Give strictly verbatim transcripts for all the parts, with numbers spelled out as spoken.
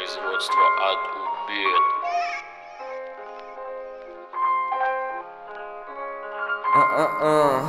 производства от убед. А-а-а.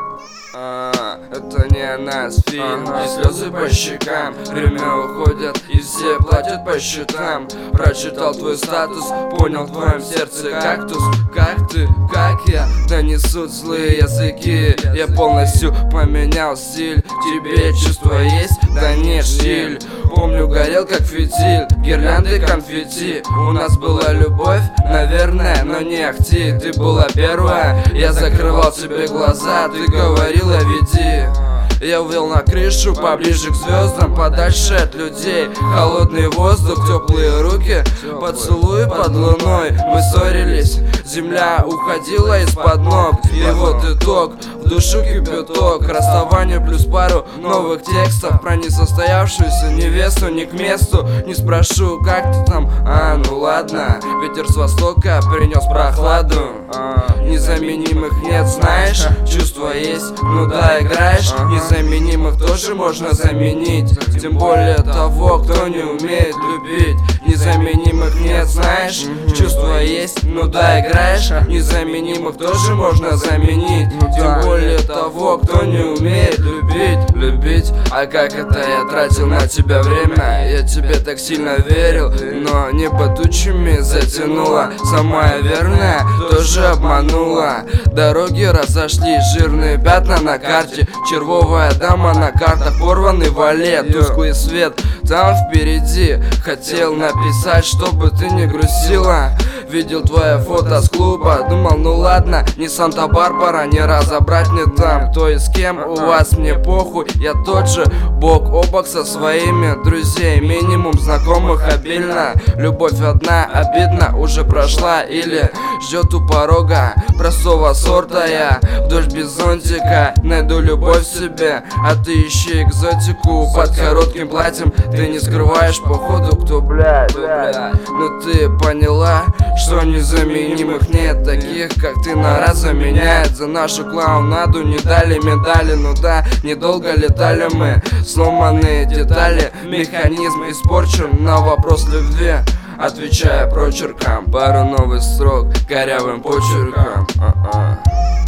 А, это не о нас фильм, и слезы по щекам, время уходят и все платят по счетам. Прочитал твой статус, понял в твоем сердце кактус. Как ты, как я, донесут злые языки. Я полностью поменял стиль, тебе чувство есть? Да нет, штиль. Помню, горел как фитиль, гирлянды конфетти. У нас была любовь, наверное, но не ахти. Ты была первая, я закрывал тебе глаза, ты говорила веди. Я увел на крышу, поближе к звездам, подальше от людей. Холодный воздух, теплые руки, поцелуи под луной. Мы ссорились, земля уходила из-под ног. И вот итог, в душу кипяток. Расставание плюс пару новых текстов про несостоявшуюся невесту. Не к месту, не спрошу, как ты там, а ну ладно. Ветер с востока принес прохладу, незаменимых нет, знаешь. Чувство есть, ну да, играешь. Незаменимых тоже можно заменить, тем более того, кто не умеет любить. Незаменимых нет, знаешь. Чувство есть, ну да, играешь. Незаменимых тоже можно заменить, тем более того, кто не умеет любить. Любить, а как это я тратил на тебя время? Я тебе так сильно верил, но небо тучами затянуло. Самая верная тоже обманула. Дороги разошлись, жирные пятна на карте. Червовая дама на картах, порванный валет. Тусклый свет там впереди. Хотел написать, чтобы ты не грустила. Видел твое фото с клуба, думал, ну ладно, не Санта-Барбара, не разобрать не там. Кто и с кем, у вас мне похуй, я тот же, бок о бок со своими друзей. Минимум знакомых обильно, любовь одна, обидно, уже прошла или ждет у порога. Простого сорта я, в дождь без зонтика, найду любовь в себе, а ты ищи экзотику. Под коротким платьем ты не скрываешь походу, кто блядь, кто, блядь. Но ты поняла, что незаменимых нет, таких как ты на раз заменяет. За нашу клоунаду не дали медали, ну да, недолго летали мы. Сломанные детали, механизм испорчен. На вопрос любви отвечая прочерком, пару новых строк корявым почерком. А-а.